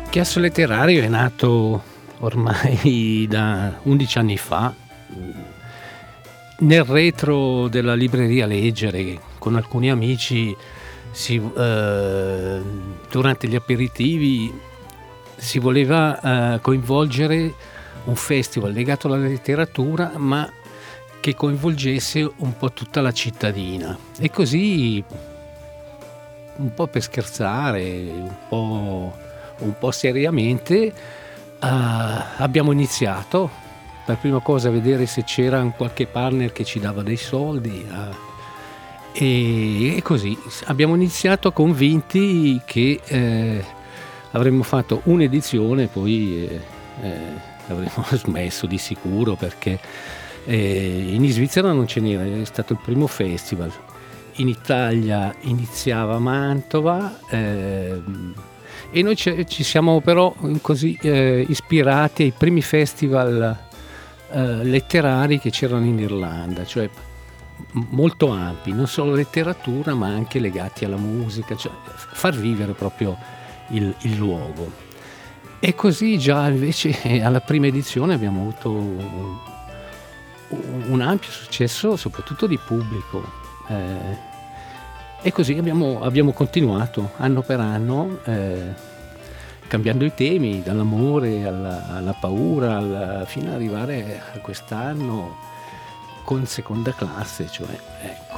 Chiasso Letterario è nato ormai da 11 anni fa, nel retro della libreria Leggere, con alcuni amici durante gli aperitivi si voleva coinvolgere un festival legato alla letteratura, ma che coinvolgesse un po' tutta la cittadina. E così, un po' per scherzare, un po' seriamente, abbiamo iniziato per prima cosa a vedere se c'era qualche partner che ci dava dei soldi, e così abbiamo iniziato convinti che avremmo fatto un'edizione, poi avremmo smesso di sicuro, perché in Svizzera non ce n'era, è stato il primo festival. In Italia iniziava a Mantova, e noi ci siamo però così ispirati ai primi festival letterari che c'erano in Irlanda, cioè molto ampi, non solo letteratura ma anche legati alla musica, cioè far vivere proprio il luogo. E così già invece alla prima edizione abbiamo avuto un ampio successo, soprattutto di pubblico, e così abbiamo continuato anno per anno, cambiando i temi, dall'amore alla paura, fino ad arrivare a quest'anno con Seconda Classe, cioè, ecco.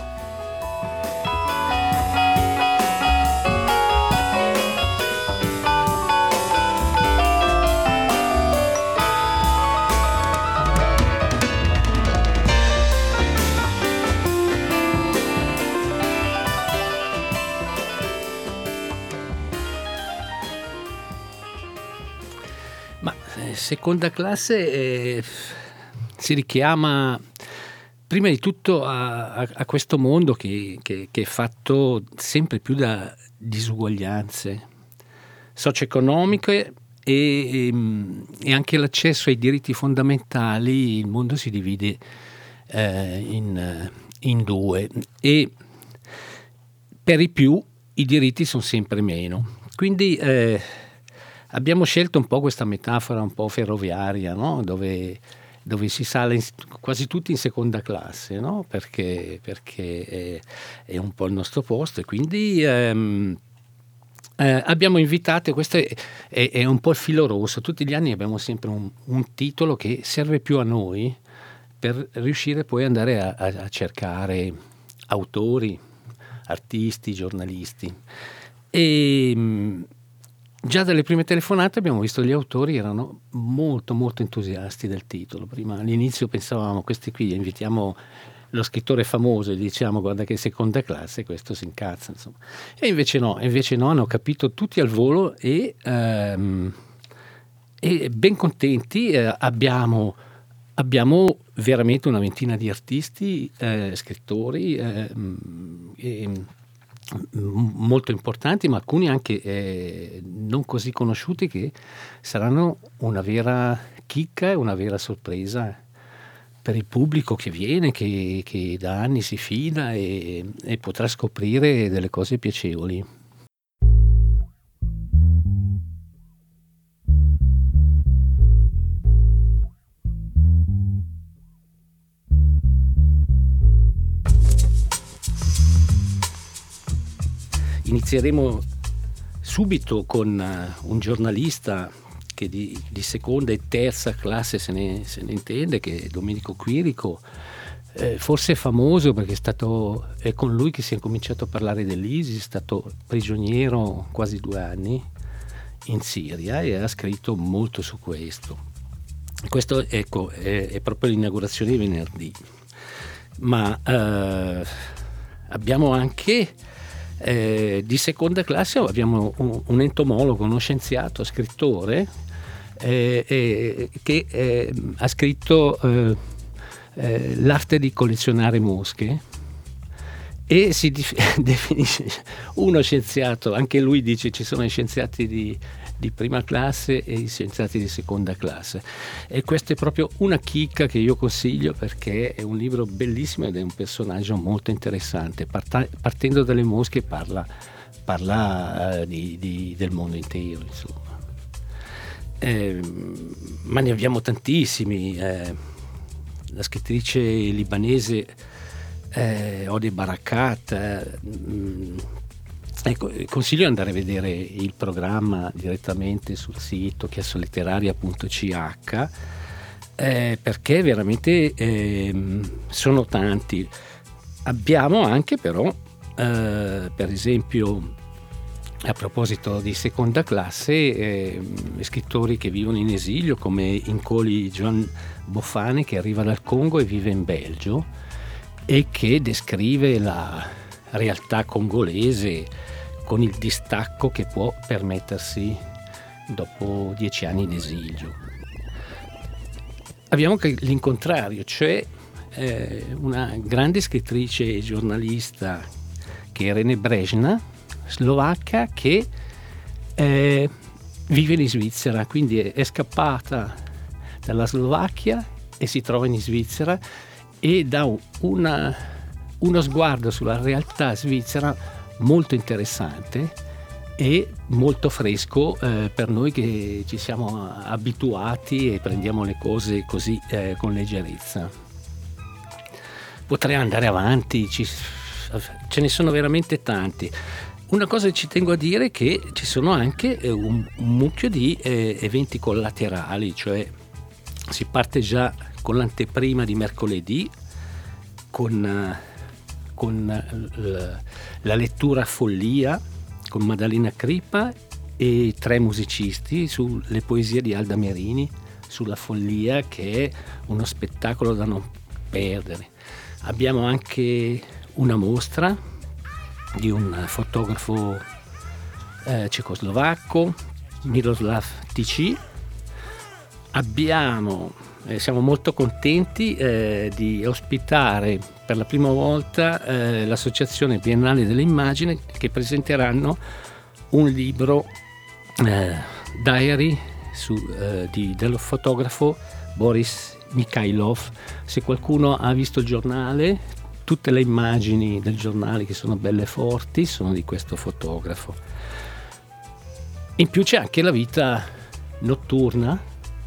Seconda Classe si richiama prima di tutto a questo mondo che è fatto sempre più da disuguaglianze socio-economiche e anche l'accesso ai diritti fondamentali. Il mondo si divide in due, e per i più i diritti sono sempre meno. Quindi abbiamo scelto un po' questa metafora un po' ferroviaria, no? Dove si sale quasi tutti in seconda classe, no? Perché è un po' il nostro posto, e quindi abbiamo invitato, questo è un po' il filo rosso. Tutti gli anni abbiamo sempre un titolo che serve più a noi per riuscire poi ad andare a cercare autori, artisti, giornalisti. E già dalle prime telefonate abbiamo visto gli autori erano molto molto entusiasti del titolo. Prima all'inizio pensavamo, questi qui invitiamo lo scrittore famoso e diciamo guarda che Seconda Classe, questo si incazza, insomma. E invece no, hanno capito tutti al volo, e ben contenti. Abbiamo veramente una ventina di artisti, scrittori, molto importanti, ma alcuni anche non così conosciuti, che saranno una vera chicca e una vera sorpresa per il pubblico che viene, che da anni si fida e potrà scoprire delle cose piacevoli. Inizieremo subito con un giornalista che di seconda e terza classe se ne intende, che è Domenico Quirico. Forse è famoso perché è con lui che si è cominciato a parlare dell'ISIS, è stato prigioniero quasi 2 anni in Siria e ha scritto molto su questo. Questo, ecco, è proprio l'inaugurazione di venerdì. Ma abbiamo anche di seconda classe, abbiamo un entomologo, uno scienziato, scrittore, che ha scritto L'arte di collezionare mosche, e si definisce uno scienziato. Anche lui dice ci sono gli scienziati di prima classe e gli scienziati di seconda classe, e questa è proprio una chicca che io consiglio, perché è un libro bellissimo ed è un personaggio molto interessante. Partendo dalle mosche parla del mondo intero, insomma. ma ne abbiamo tantissimi. La scrittrice libanese Ode Barakat, ecco, consiglio di andare a vedere il programma direttamente sul sito chiassaletteraria.ch, perché veramente sono tanti. Abbiamo anche però per esempio, a proposito di seconda classe, scrittori che vivono in esilio come Nkoli Joan Bofane, che arriva dal Congo e vive in Belgio e che descrive la realtà congolese con il distacco che può permettersi dopo 10 anni in esilio. Abbiamo anche l'incontrario, cioè una grande scrittrice e giornalista che è René Brejna, slovacca, che vive in Svizzera, quindi è scappata dalla Slovacchia e si trova in Svizzera e dà uno sguardo sulla realtà svizzera molto interessante e molto fresco per noi che ci siamo abituati e prendiamo le cose così con leggerezza. Potrei andare avanti, ce ne sono veramente tanti. Una cosa che ci tengo a dire è che ci sono anche un mucchio di eventi collaterali, cioè si parte già con l'anteprima di mercoledì, con la lettura Follia con Maddalena Crippa e 3 musicisti sulle poesie di Alda Merini, sulla Follia, che è uno spettacolo da non perdere. Abbiamo anche una mostra di un fotografo cecoslovacco, Miroslav TC. Siamo molto contenti di ospitare per la prima volta l'Associazione Biennale dell'Immagine, che presenteranno un libro diary dello fotografo Boris Mikhailov. Se qualcuno ha visto il giornale, tutte le immagini del giornale, che sono belle forti, sono di questo fotografo. In più c'è anche la vita notturna.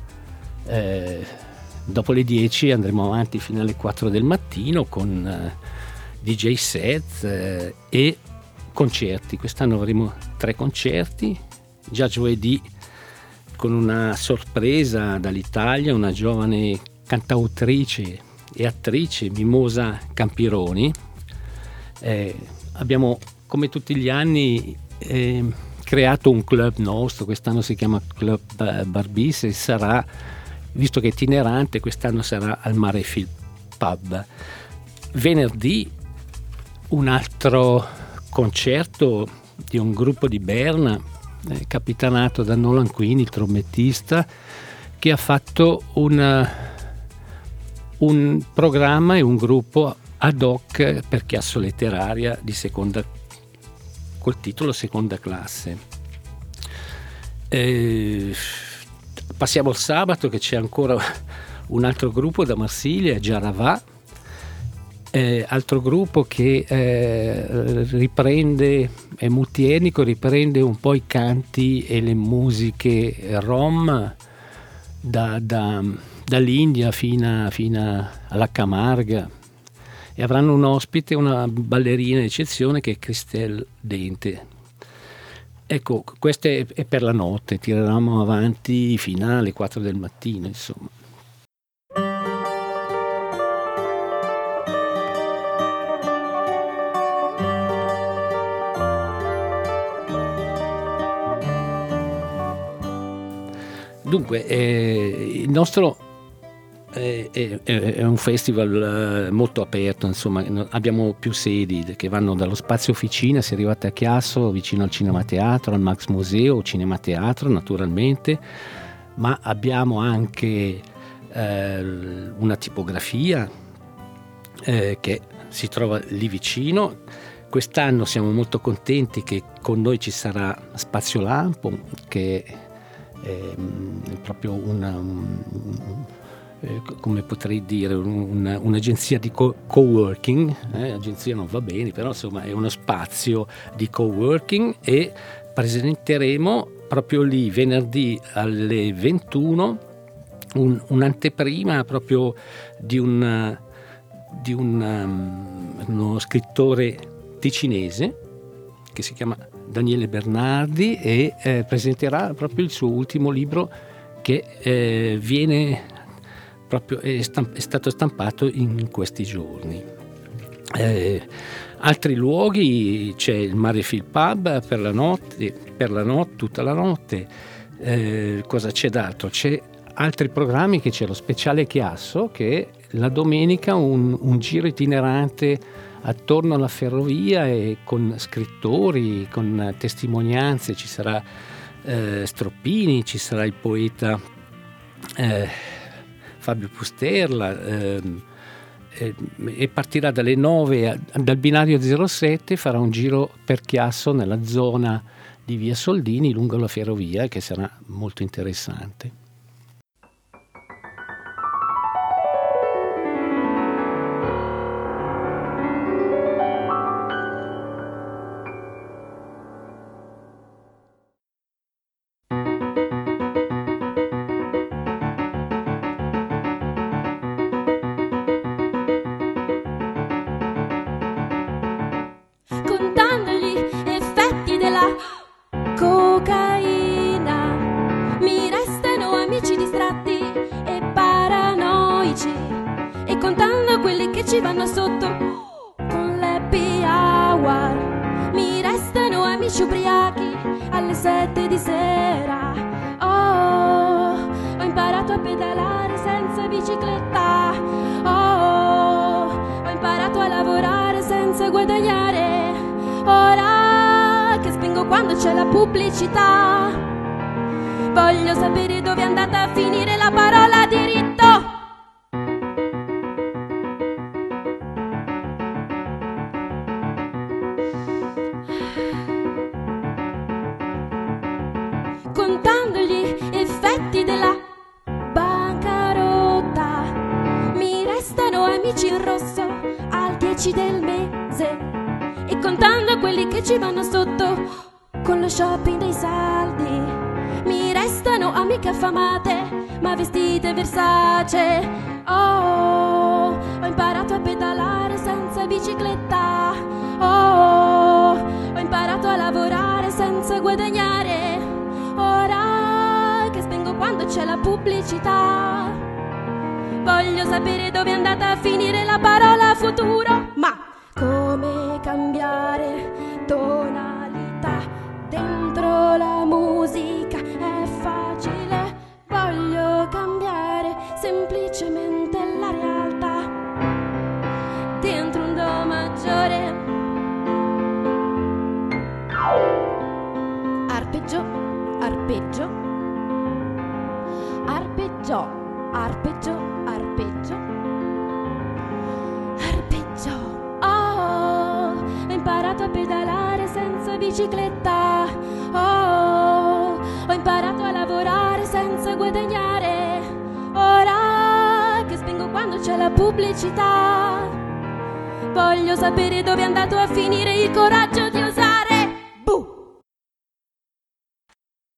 Dopo le 10 andremo avanti fino alle 4 del mattino con DJ set e concerti. Quest'anno avremo 3 concerti, già giovedì con una sorpresa dall'Italia, una giovane cantautrice e attrice, Mimosa Campironi. Abbiamo, come tutti gli anni, creato un club nostro. Quest'anno si chiama Club Barbis e sarà, visto che è itinerante, quest'anno sarà al Marefield Pub. Venerdì un altro concerto di un gruppo di Berna, capitanato da Nolan Quinn, il trombettista, che ha fatto un programma e un gruppo ad hoc per Chiasso Letteraria col titolo Seconda Classe. Passiamo al sabato, che c'è ancora un altro gruppo da Marsiglia, Giaravà, altro gruppo che è multietnico, riprende un po' i canti e le musiche rom dall'India fino alla Camarga, e avranno un ospite, una ballerina d'eccezione che è Christelle Dente. Ecco, questo è per la notte, tireremo avanti fino alle 4 del mattino, insomma. Dunque, il nostro è un festival molto aperto, insomma. Abbiamo più sedi che vanno dallo Spazio Officina, si è arrivati a Chiasso, vicino al Cinema Teatro, al Max Museo, Cinema Teatro naturalmente, ma abbiamo anche una tipografia che si trova lì vicino. Quest'anno siamo molto contenti che con noi ci sarà Spazio Lampo, che è proprio come potrei dire, un'agenzia di coworking, agenzia non va bene, però insomma è uno spazio di coworking, e presenteremo proprio lì venerdì alle 21 un'anteprima proprio di uno scrittore ticinese che si chiama Daniele Bernardi e presenterà proprio il suo ultimo libro che viene proprio è stato stampato in questi giorni. Altri luoghi, c'è il Marefield Pub per la notte, tutta la notte. Cosa c'è d'altro? C'è altri programmi, che c'è lo speciale Chiasso, che la domenica un giro itinerante attorno alla ferrovia e con scrittori, con testimonianze. Ci sarà Stroppini, ci sarà il poeta Fabio Pusterla, e partirà dalle 9 dal binario 07, farà un giro per Chiasso nella zona di via Soldini lungo la ferrovia, che sarà molto interessante. Ci vanno sotto con l'happy hour, mi restano amici ubriachi alle 7 di sera. Oh, ho imparato a pedalare senza bicicletta. Oh, ho imparato a lavorare senza guadagnare. Ora che spingo quando c'è la pubblicità, voglio sapere dove è andata a finire la parola diritto. Contando gli effetti della bancarotta, mi restano amici in rosso al 10 del mese. E contando quelli che ci vanno sotto con lo shopping dei saldi, mi restano amiche affamate ma vestite Versace. Oh, ho imparato a pedalare senza bicicletta. Oh, ho imparato a lavorare senza guadagnare. Ora che spengo quando c'è la pubblicità, voglio sapere dove è andata a finire la parola futuro. Ma come cambiare tonalità dentro la musica è facile. Voglio cambiare semplicemente la realtà dentro un do maggiore. Arpeggio, arpeggio, arpeggio, arpeggio, arpeggio, arpeggio. Oh, ho imparato a pedalare senza bicicletta. Oh, ho imparato a lavorare senza guadagnare. Ora che spengo quando c'è la pubblicità, voglio sapere dove è andato a finire il coraggio di osare.